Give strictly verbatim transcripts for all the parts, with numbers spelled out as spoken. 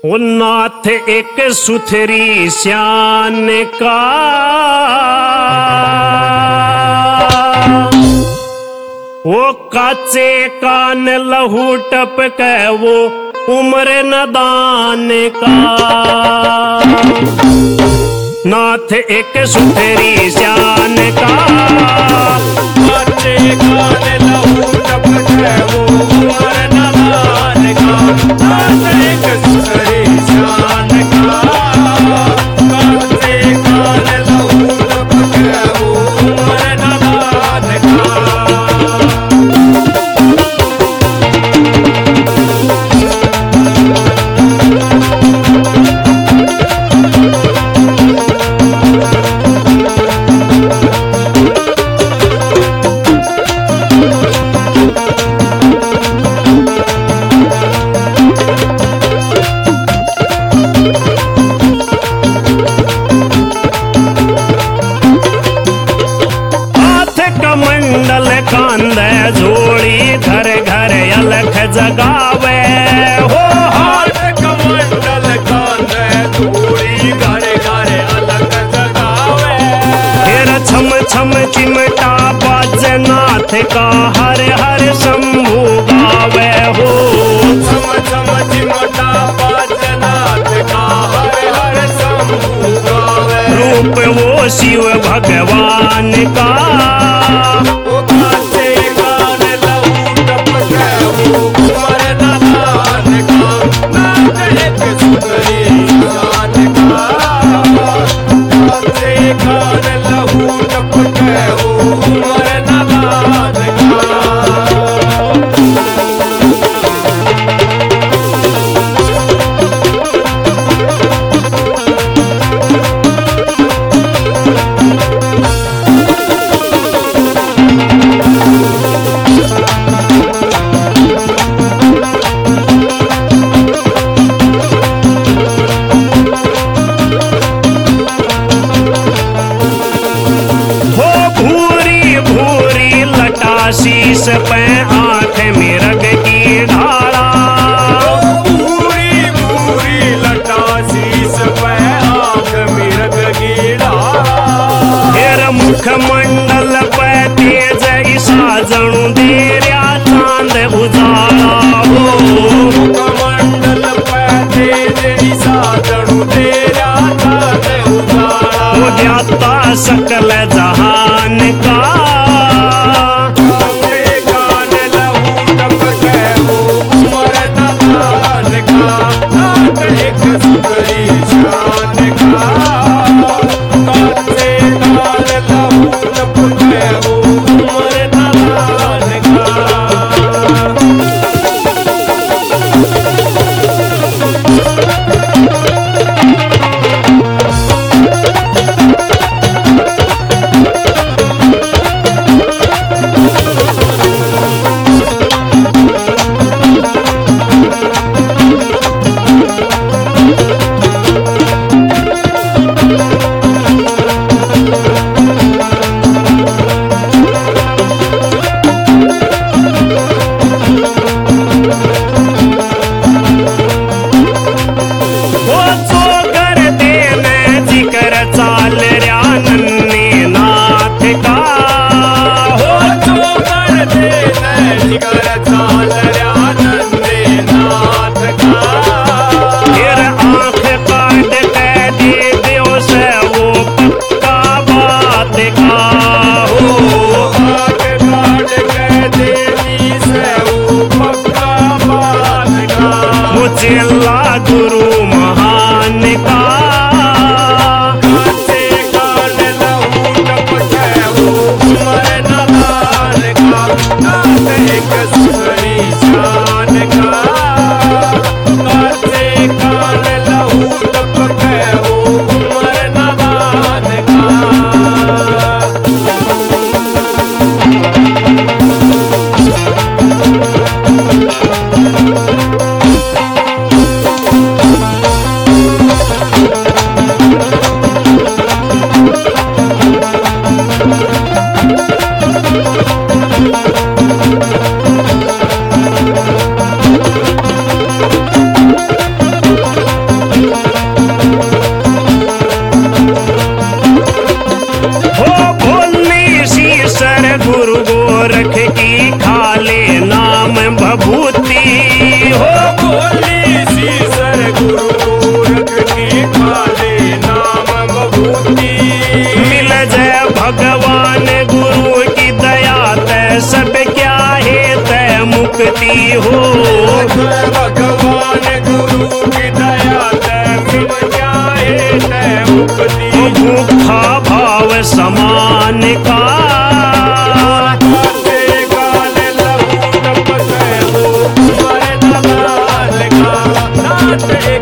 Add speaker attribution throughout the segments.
Speaker 1: ओ नाथ एक सुथरी श्यान का, वो काचे कान लहू टपक वो उम्र नदान का। नाथ एक सुथरी श्यान का, काचे कान लहू टपक वो उम्र नदान का। नाथ एक सुथरी श्यान का, काचे कान लहू टपक वो उम्र नदान का। मंडल कांदे झोड़ी घर घर अलख जगावे हो। हाथ कमंडल कांदे झोड़ी घर घर अलख जगावे। फिर छम छम चिमटा बाजे नाथ का हर हर शंभु गावे हो। छम छम चिमटा बाजे नाथ का हर हर शंभु गावे। रूप वो शिव भगवान का, शीश पे आंख मिर्ग की ढाला। भूरी भूरी लटा शीश पे आंख मिर्ग की ढाला। फिर मुखमंडल पे तेज ईसा जणु देर्या चांद उजाला हो। मुखमंडल पे तेज ईसा जणु देर्या चांद उजाला। वो ज्ञाता सकल जहान का, गुरु महान का।
Speaker 2: Thank you.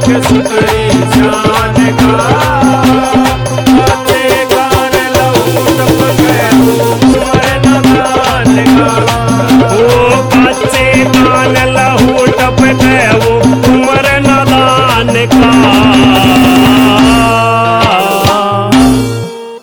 Speaker 1: देख सुतरी शान का कच्चे कान लहू टपके उम्र नादान का ओ कच्चे कान लहू टपके उम्र नादान का